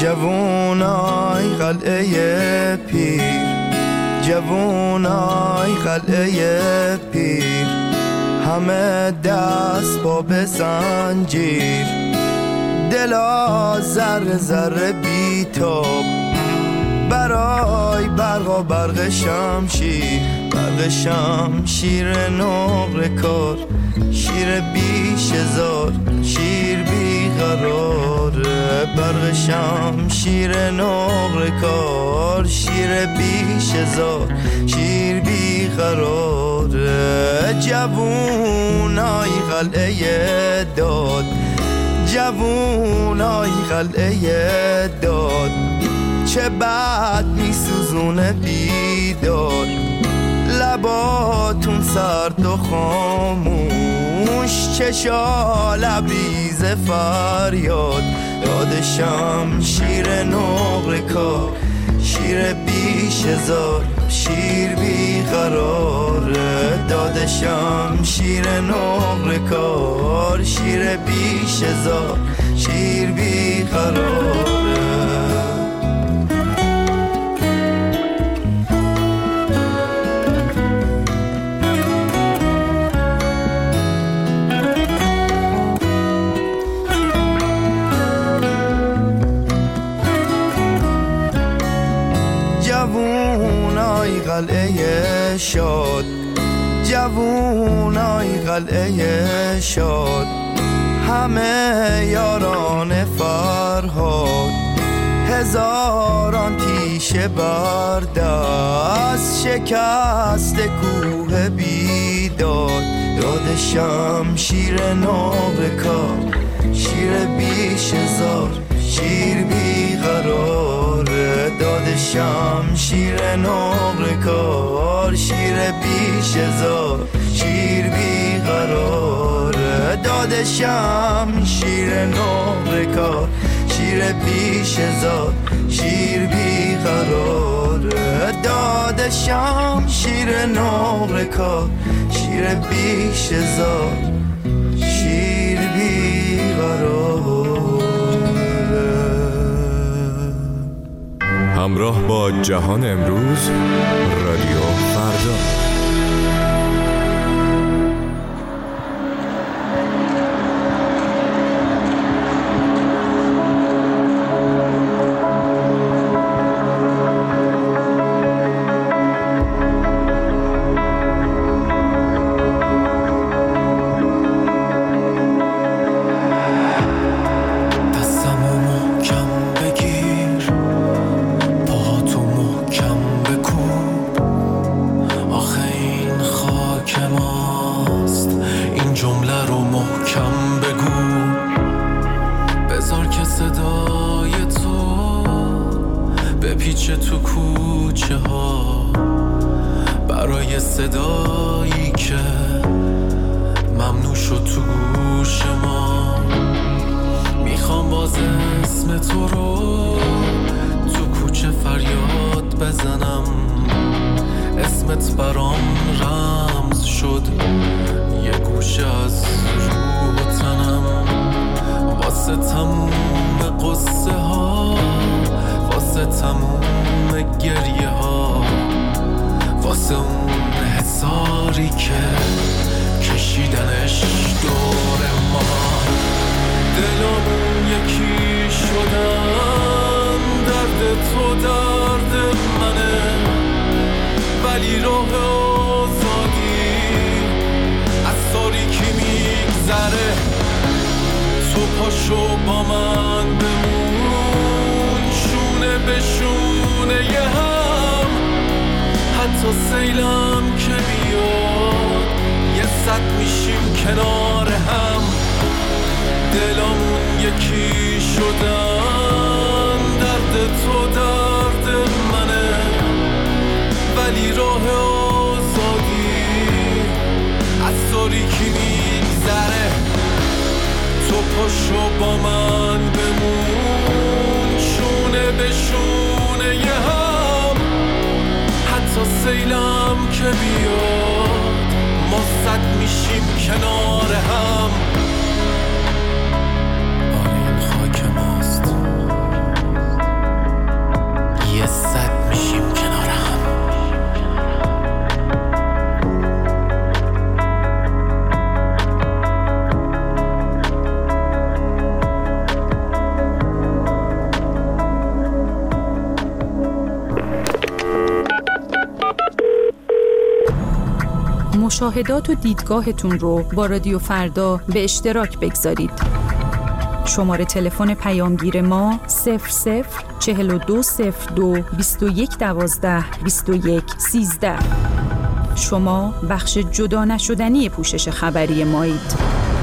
جوونای قلعه پیر، جوونای قلعه پیر، همه دست با به زنجیر، دلا ذره ذره بیتاب برای برق و برق شمشیر، برق شمشیر نقره کار، شیر بیش هزار، شیر بیقراره، برق شمشیر نقره کار، شیر بیش هزار، شیر بیقراره. جوونای قلعه داد، جوونای قلعه داد، چه بد میسوزونه بیداد، لباتون سرد و خاموش، چشا لبریز فریاد، یاد شمشیر نقره کار، شیر بیش هزار، شیر بیقراره، داد شمشیر نقره کار، شیر بیش هزار، شیر بیقراره. جوونای قلعه شاد، جوونای قلعه شاد، همه یاران فرهاد، هزاران تیشه بر دست، شکست کوه بیداد، داد شمشیر نقره کار، شیر بیش هزار، شیر بیقراره، داد شمشیر نقره کار، شیر بیش هزار، شیر بیقراره، داد شمشیر نقره کار، شیر بیش هزار، شیر بیقراره، داد شمشیر نقره کار، شیر بیش هزار، شیر بیقراره. همراه با جهان امروز، رادیو فردا. تو کوچه ها برای صدایی که ممنوع شد تو گوش ما، میخوام باز اسم تو رو تو کوچه فریاد بزنم، اسمت برام رمز شد یه گوشه از روح و تنم، واسه تموم قصه ها، واسه تموم گریه ها، واسه اون حساری که کشیدنش دور ما، دلامون یکی شدن، درد تو درد منه، ولی راه آزادی از تاریکی میگذره، تو پاشو با من بمون، شونه به شونه یه هم، حتی سیلم که بیاد یه صد میشیم کنار هم، دلامون یکی شدن، درد تو درد منه، ولی راه آزادی از تاریکی میگذره، تو پاشو با من بمون، شونه به شونه یه هم، حتی سیلم که بیاد ما صد میشیم کنار هم. آره این خاک ماست، مشاهدات و دیدگاهتون رو با رادیو فردا به اشتراک بگذارید. شماره تلفن پیامگیر ما 004202 2112 2113. شما بخش جدا نشدنی پوشش خبری مایید.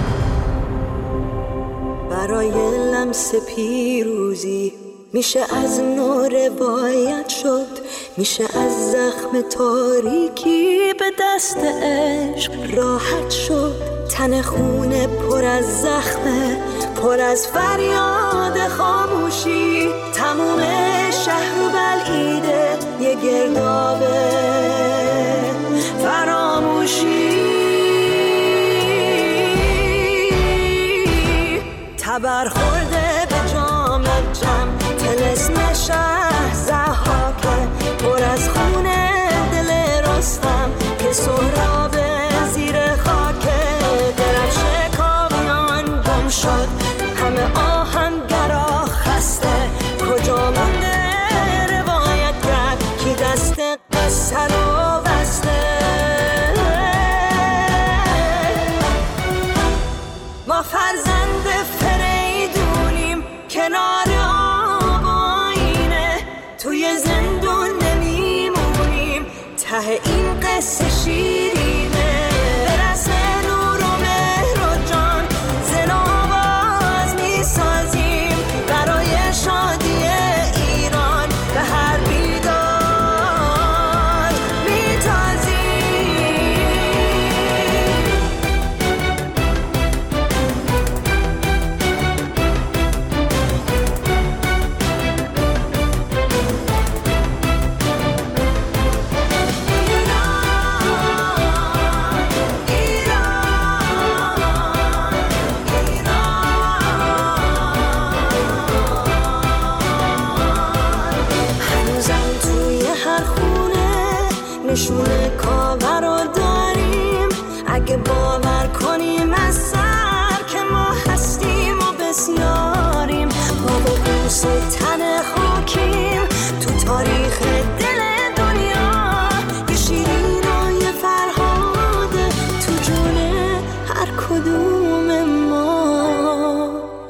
برای لمس پیروزی میشه از نو روایت شد، میشه از زخم تاریکی به دست عشق راحت شد. تن خونه پر از زخمه، پر از فریاد خاموشی، تموم شهر رو بلعیده یه گرداب فراموشی. تبر خورده به جام جم، طلسم شهر ضحاکه، پر از خونه دل رستم که سهراب زیر خاکه. درفش کاویان گم شد، همه آهنگرا خسته، کجا مونده روایت کرد کی دست قصه رو بسته. ما فرزند فریدونیم کنار آب آینه، توی زندون نمیمونیم ته این قصه شیرینه. برس نور و مهر و جان زن آواز میسازیم برای شادی ایران، به هر بیداد میتازیم. نشونه کاوه رو داریم، اگه باور کنیم از سر که ما هستیم و بسیاریم. ما با قوس تن خاکیم تو تاریخ دل دنیا، یه شیرین و یه فرهاده تو جون هر کدوم ما.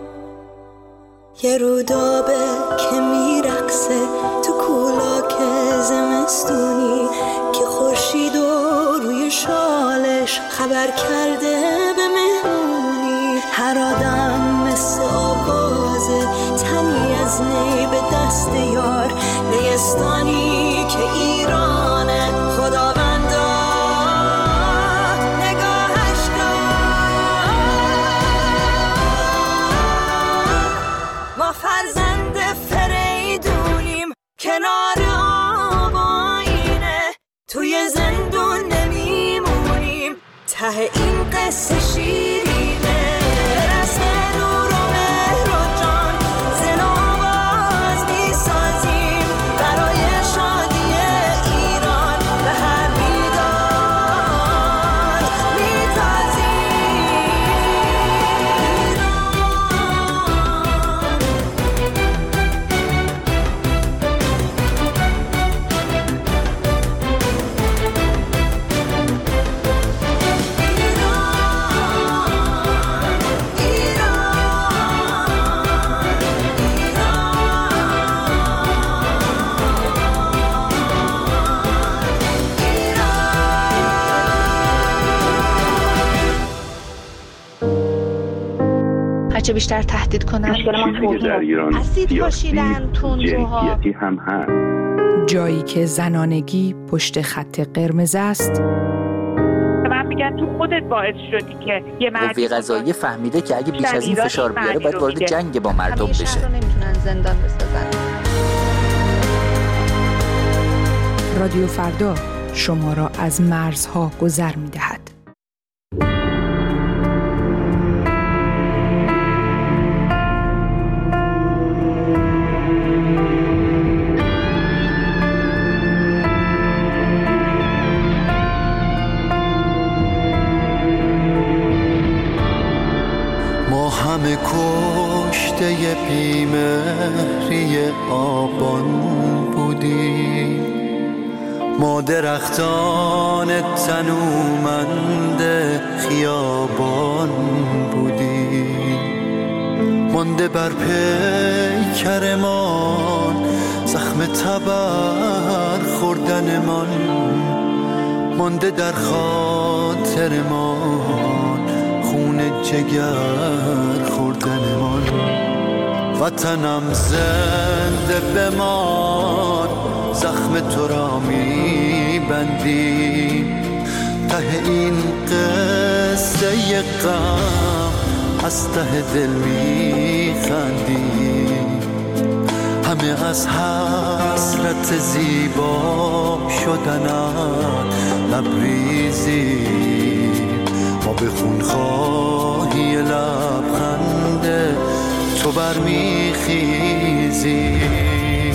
یه رودابه که میرقصه تو کولاک زمستونی، که خورشید و روی شالش خبر کرده به مهمونی. هر آدم مثل آوازه، تنی از نی به دست یار، نیستانی که ایرانه خداوندا نگاهش دار. ما فرزند فریدونیم کنار آب آینه، توی زندون نمیمونیم ته این قصه شیرینه. برس نور و مهر و جان زن آواز میسازیم برای شادی ایران، به هر بیداد هرچه بیشتر تهدید کنن چیزی در ایران سیاسی جنسیتی هم هست. جایی که زنانگی پشت خط قرمز است. من میگن تو خودت باعث شدی که یه مردی قضایی فهمیده که اگه بیش از این فشار بیاره باید وارد جنگ با مردم بشه. شهر رو نمیتونن زندان بسازن. رادیو فردا شما را از مرزها گذر می‌دهد. همه کشته بیمهری آبان بودیم، ما درختان تنومند خیابان بودیم، مانده بر پیکرمان زخم تبر خوردنمان، مانده در خاطرمان خون جگر خوردنمان. وطنم زنده بمان، زخم تو را میبندیم، ته این قصه غم از ته دل میخندیم. همه از حسرت زیبا شدنت لبریزیم، ما به خونخواهی لبخند تو برمیخیزیم.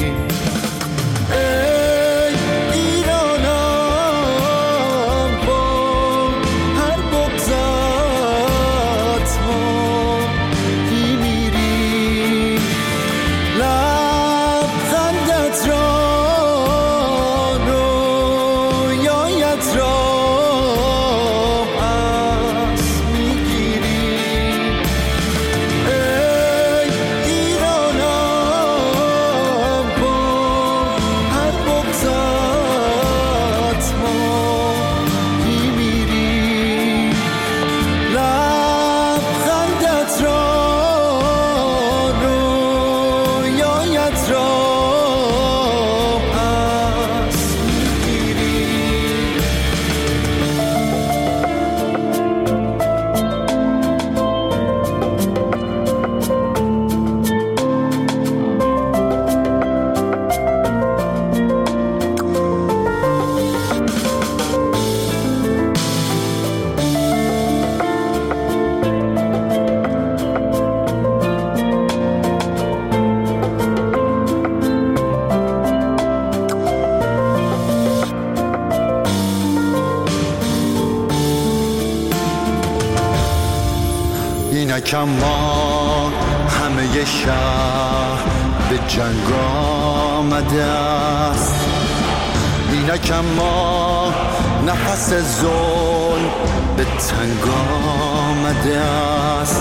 اینکم ما همه شهر به جنگ آمده است، اینکم ما نفس ظلم به تنگ آمده است.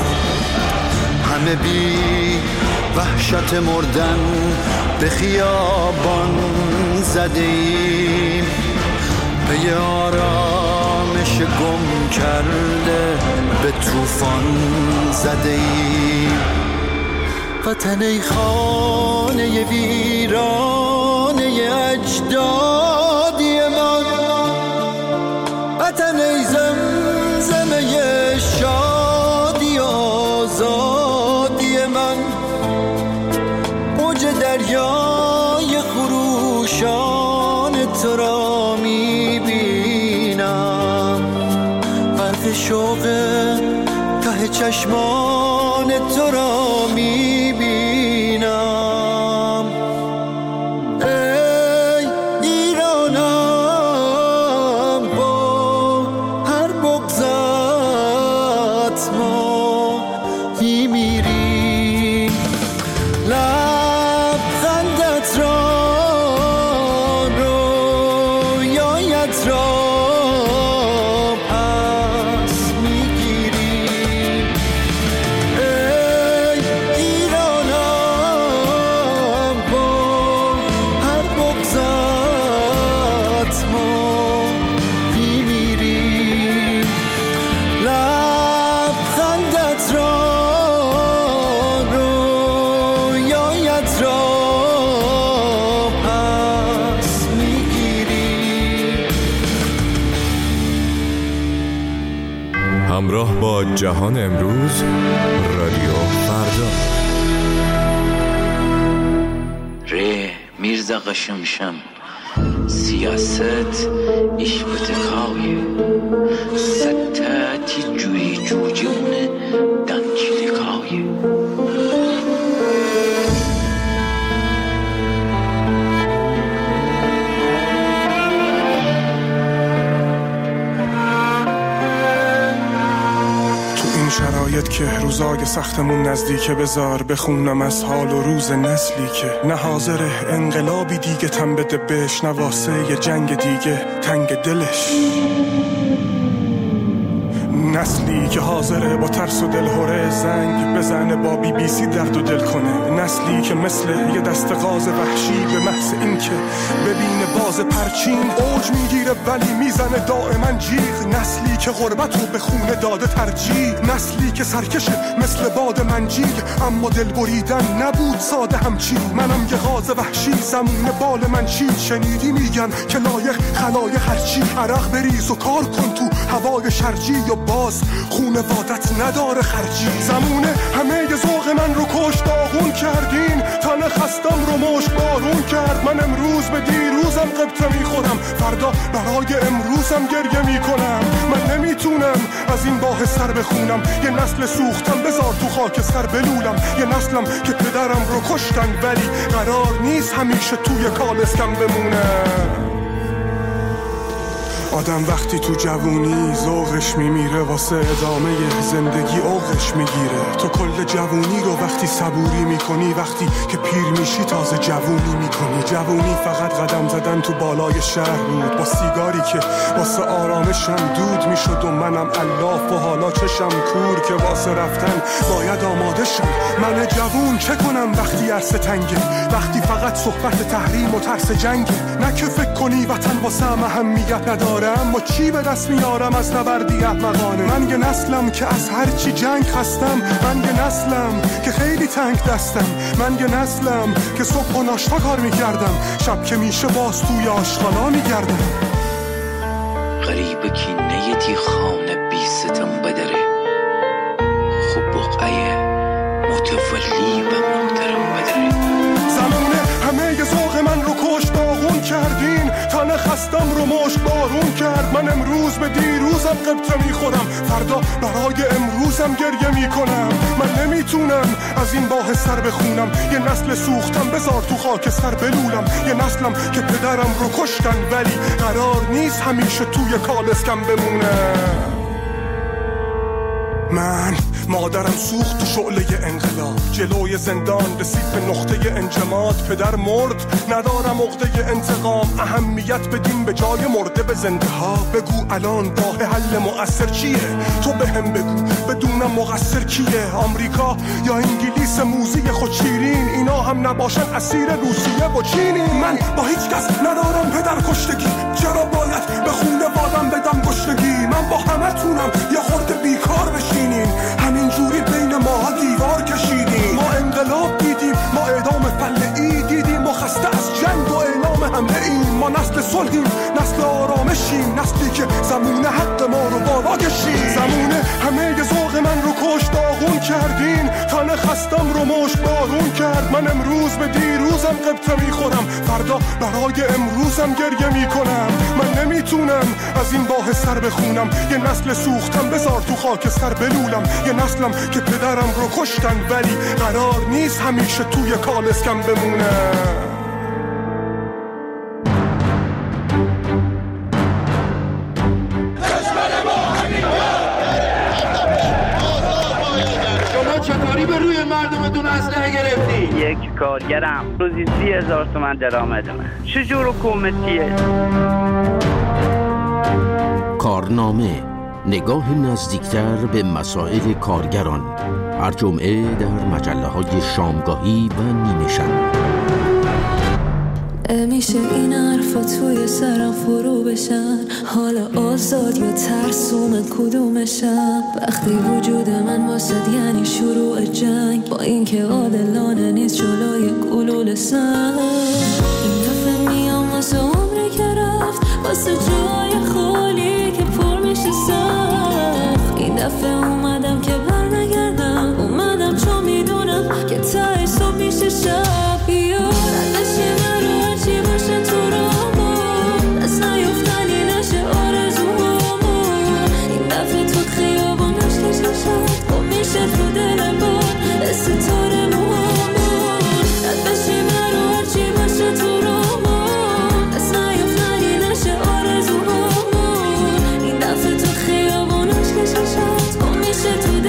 همه بی وحشت مردن به خیابان زده ایم، پی آرامش گم کرده به طوفان زده ایم. وطن ای خانه ویرانه اجدادی من، وطن ای زمزمه شادی آزادی من. موج دریای خروشان تو را میبینم، برق شوق ته چشمان تو را میبینم. ای ایرانم با هر بغضت ما میمیریم، لبخندت را رویایت را همراه با جهان امروز رادیو فردا. ره میرزا قشمشم سیاست iş بتکایه ستاتی جوی جوجونه دانچلکایه. شرایط که روزای سختمون نزدیکه، بذار بخونم از حال و روز نسلی که نه حاضر انقلابی دیگه تن بده بهش، نه واسه یه جنگ دیگه تنگ دلش. نسلی که حاضره با ترس و دلهوره زنگ بزنه، با BBC درد و دل کنه. نسلی که مثل یه دست غاز وحشی به محض این که ببینه باز پرچین اوج میگیره ولی میزنه دائما جیغ. نسلی که غربت رو به خونه داده ترجیح. نسلی که سرکشه مثل باد منجیگ، اما دل بریدن نبود ساده همچین. منم یه غاز وحشی زمون بال من چی. شنیدی میگن که لایق خلایق هرچی، عرق بریز و کار کن تو هوای شرجی، یا باز خونوادت نداره خرجی. زمونه همه ی ذوق من رو کش داغون کردین، تن خستم رو مشت بارون کرد. من امروز به دیروزم قبطه میخورم، فردا برای امروزم گریه میکنم. من نمیتونم از این باه سر بخونم، یه نسل سوختم بذار تو خاک سر بلولم. یه نسلم که پدرم رو کشتن ولی قرار نیست همیشه توی کالسکم بمونم. آدم وقتی تو جوونی ذوقش میمیره، واسه ادامه زندگی اوقش میگیره. تو کل جوونی رو وقتی صبوری میکنی، وقتی که پیر میشی تازه جوونی میکنی. جوونی فقط قدم زدن تو بالای شهر بود، با سیگاری که واسه آرامشم دود میشد و منم الاف و حالا چشم کور که واسه رفتن باید آماده شم. من جوون چه کنم وقتی عرصه تنگه، وقتی فقط صحبت تحریم و ترس جنگه. نه که فکر کنی وطن واسه اهمیت نداره، اما چی به دست میارم از نبردی احمقانه. من یه نسلم که از هر چی جنگ خستم، من یه نسلم که خیلی تنگ دستم، من یه نسلم که صبح و ناشتا کار میکردم، شب که میشه باز توی آشغالا میگردم. غریب کینه دی خانه بی ستم بدره، خوب بقعه متولی و محترم بدره. زمونه همه ی ذوق من رو کش داغون کردین، تن خستم رو مشت بارون کرد. من امروز به دیروزم قبطه میخورم، فردا برای امروزم گریه میکنم. من نمیتونم از این باه سر بخونم، یه نسل سوختم بذار تو خاک سر بلولم. یه نسلم که پدرم رو کشتن ولی قرار نیست همیشه توی کالسکم بمونم. من مادرم سوخت تو شعله انقلاب، جلوی زندان رسید به نقطه انجماد. پدر مرد ندارم عقده انتقام، اهمیت بدیم به جای مرده به زنده ها. بگو الان راه حل مؤثر چیه، تو بهم بگو بدونم مقصر کیه. آمریکا یا انگلیس موزی خود شیرین، اینا هم نباشن اسیر روسیه و چینی. من با هیچ کس ندارم پدر کشتگی، چرا باید به خونه وادم بدم گشتگی. من با همه تونم یه خورده بیکار بشینیم، همین جوری بین ما دیوار کشیدیم. ما انقلاب دیدیم، ما اعدام فلعی دیدیم، ما خسته از جنگ و اعلام حمله ایم. ما نسل صلحیم، نسل آرامشیم، نسلی که زمونه حق ما رو بالا کشید. زمونه همه ی ذوق من رو کش داغون کردین، تن خستم رو مشت بارون کرد. من امروز به دیروزم قبطه میخورم، فردا برای امروزم گریه میکنم. من نمیتونم از این باه سر بخونم، یه نسل سوختم بذار تو خاک سر بلولم. یه نسلم که پدرم رو کشتن ولی قرار نیست همیشه توی کالسکم بمونم. چطوری به روی مردمتون اسلحه گرفتی؟ یک کارگرم روزی 30,000 تومان درآمد من. چجور حکومتیه؟ کارنامه، نگاه نزدیکتر به مسائل کارگران، هر جمعه در مجله‌های شامگاهی و نیمه شب. میشه این حرفا توی سرم فرو بشن، حالا آزاد یا ترسوم کدومشم. وقتی وجود من واسد یعنی شروع جنگ، با اینکه عادلانه نیست جلوی گلوله سنگ. این دفعه میام واسه عمری که رفت، واسه جای خالی که پر میشه سخت. این دفعه اومدم که برنگردم، اومدم چون میدونم که تهش صبح میشه شب. چی باشه تو رامون، دست نیفتنی نشه آرزوهامون. این دفعه تو خیابانش کشم شد، خب میشه تو دل بار ستاره موهامون. رد بشیم رو هرچی باشه تو رامون، دست نیفتنی نشه آرزوهامون. این دفعه تو خیابانش کشم شد، خب میشه تو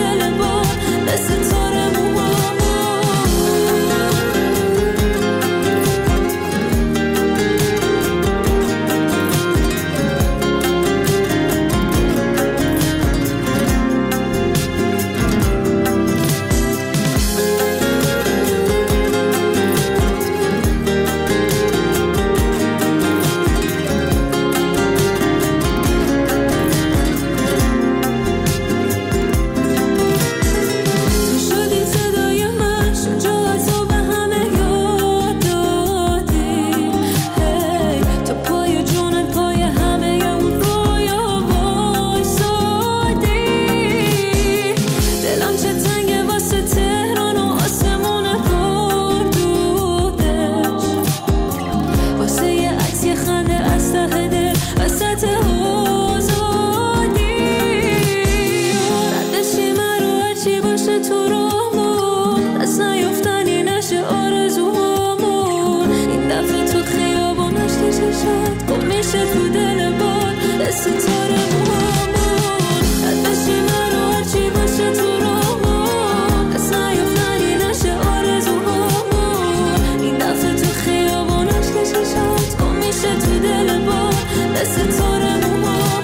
مثل تارم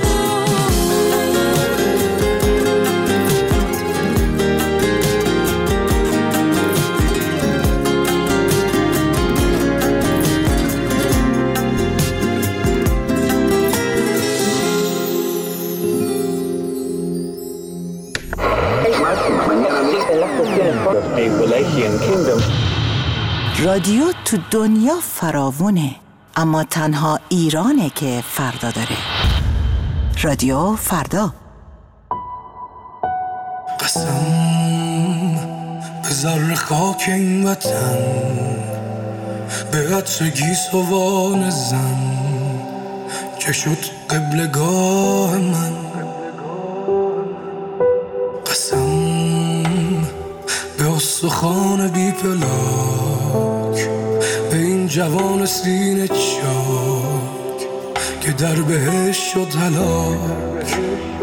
رادیو تو دنیا فراوونه، اما تنها ایرانه که فردا داره. رادیو فردا. قسم به ذره خاک این وطن، به عطر گیسوان زن که شد قبلگاه من. قسم به استخوان بی پلاک، به این جوان سینه چاک که در بهش شد هلاک.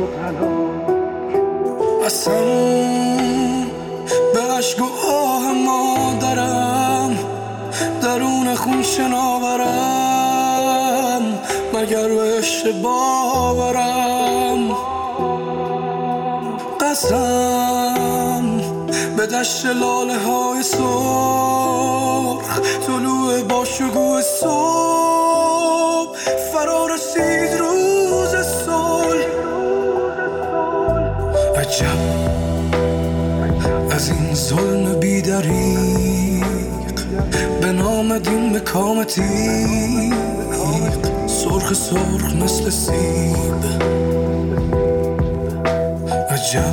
قسم به عشق و آه مادرم، درون خون شناورم، مگر بهش باورم. قسم به دشت لاله های سرخ، طلوع با شکوه صبح، فرا رسید روز صلح. عجب از این ظلم بی دریغ، به نام دین به کام تیغ، سرخ سرخ مثل سیب. عجب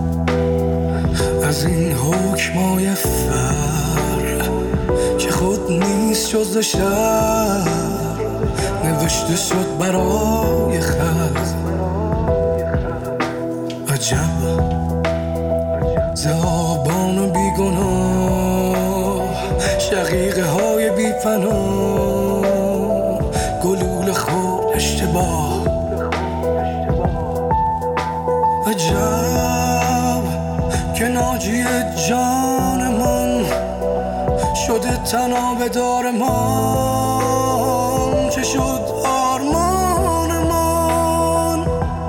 از این حکمای فر که خود نیست جز شر، نوشته شد برای خط. عجب ز آبان بیگناه، شقیقه های بی پناه، گلوله خور اشتباه. عجب که ناجی جانمان شده تناب دار من، چه شد آرمان من.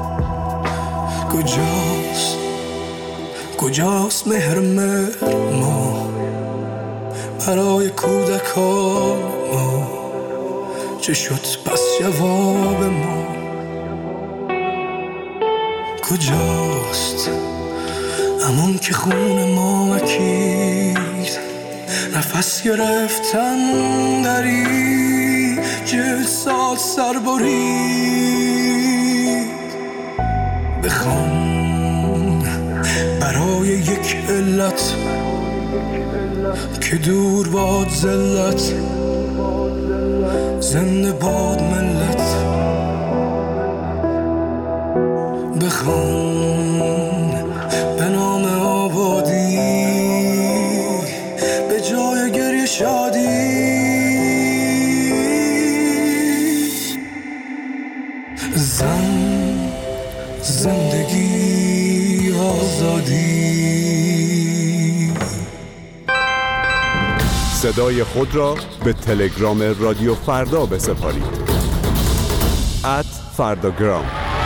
کجاست مهر ما برای کودکان ما، چه شد پس جواب ما. کجاست همون که خون ما مکید، نفس گرفتن دری 40 سال سر برید. بخوان برای یک علت که دور باد ذلت، زنده باد ملت. بخوان به نام آبادی، به جای گریه شادی. زندگی آزادی. صدای خود را به تلگرام رادیو فردا بسپارید. @فرداگرام.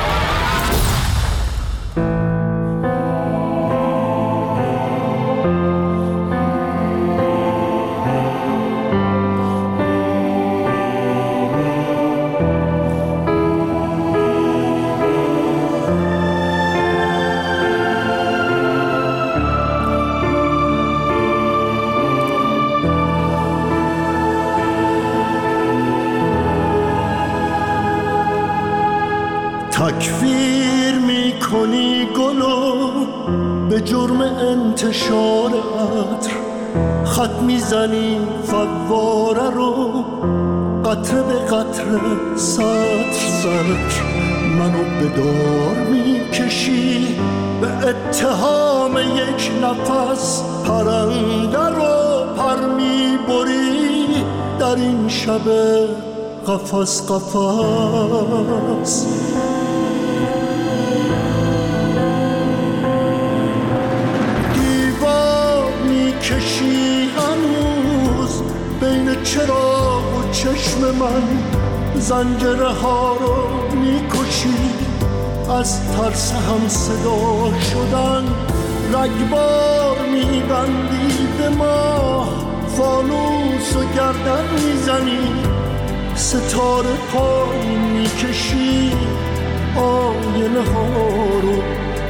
تکفیر میکنی گلو به جرم انتشار عطر، خط میزنی فواره رو قطره به قطره، سطر سطر منو به دار میکشی. به اتهام یک نفس پرنده رو پر میبری، در این شب قفس قفس. کشی هنوز بین چراغ و چشم من، زنجره ها رو میکشی، از ترس هم صدا شدن رگبار میبندی به ما، فانوس و گردن میزنی، ستاره پای میکشی، آینه ها رو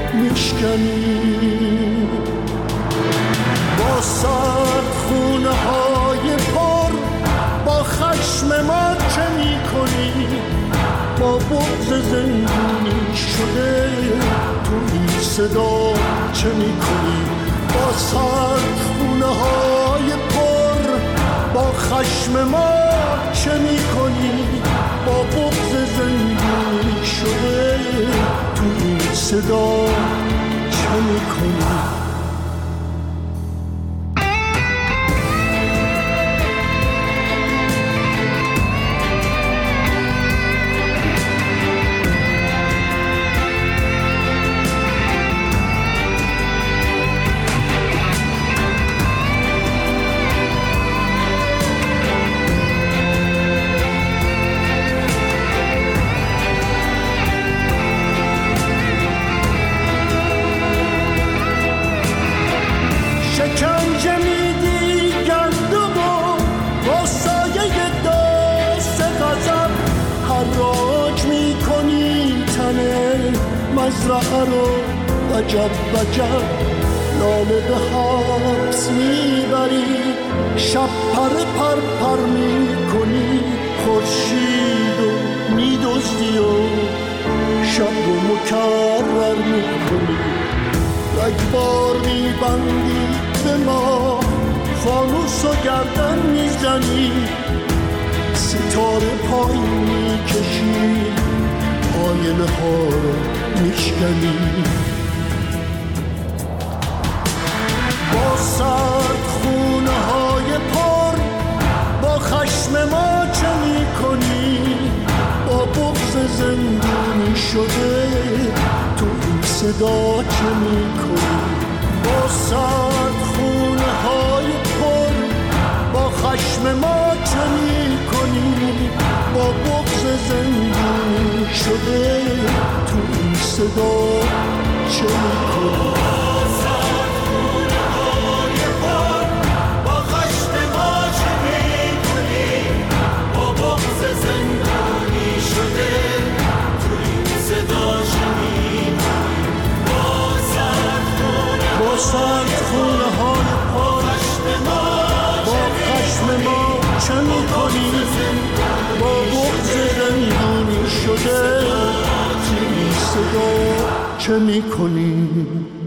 میشکنی. با سرد خونه های پر با خشم ما چه میکنی؟ با بغض زندونی شده تو این صدا چه میکنی؟ با سرد خونه های پر با خشم ما چه میکنی؟ با بغض زندونی شده تو این صدا چه میکنی؟ مزرعه رو وجب وجب لاله به حبس میبری، شب پر پر میکنی، خورشید رو میدزدی و شب رو مکرر میکنی، رگبار میبندی به ما، فانوس و گردن میزنی، ستاره پایین میکشی، آینه ها رو میشکنی. با سرد خونه های پر با خشم ما چه میکنی؟ با بغض زندونی شده تو این صدا چه میکنی؟ با سرد خونه های پر با خشم ما چه میکنی؟ با بغض زندونی شده تو این صدا چه میکنی؟ با سرد خونه های پر با خشم ما چه میکنی؟ با بغض زندونی شده این صدا چه میکنی؟